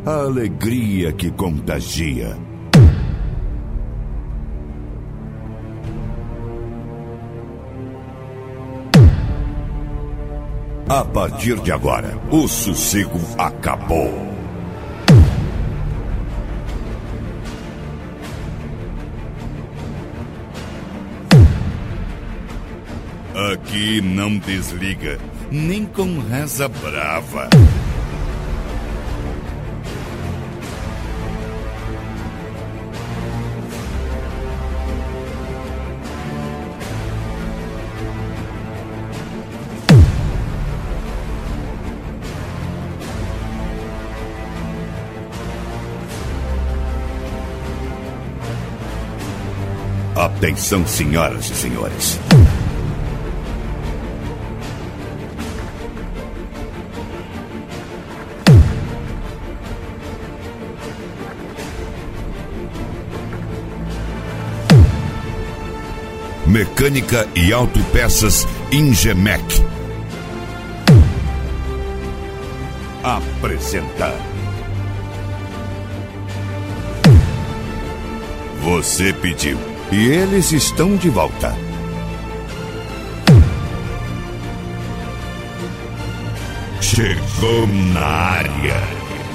a alegria que contagia. A partir de agora, o sossego acabou. Aqui não desliga, nem com reza brava. Atenção, senhoras e senhores. Mecânica e autopeças Ingemec apresenta. Você pediu e eles estão de volta. Chegou na área.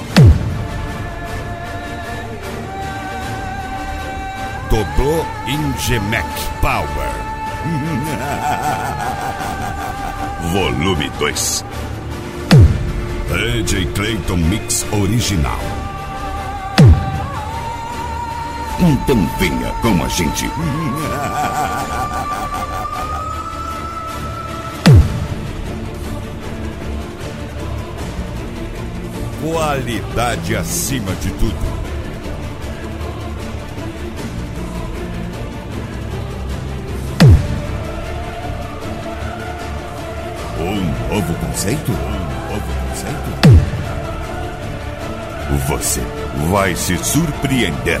Dobrou Ingemec Power. Volume 2. AJ Clayton Mix Original. Então venha com a gente. Qualidade acima de tudo. Um novo conceito? Você vai se surpreender.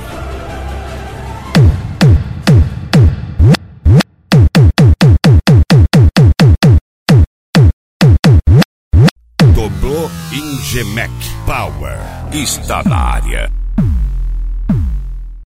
Dobrou Ingemec Power está na área.